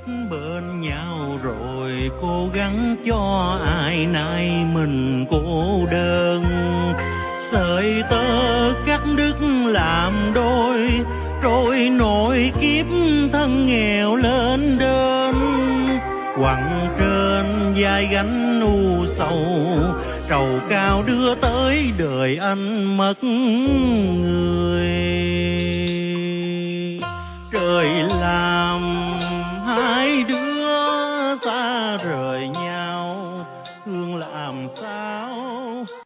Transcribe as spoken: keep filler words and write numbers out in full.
bên nhau rồi cố gắng cho ai nay mình cô đơn. Sợi tơ cắt đứt làm đôi, rồi nỗi kiếp thân nghèo lên đơn. Quặng trên vai gánh u sầu, trầu cao đưa tới đời anh mất người.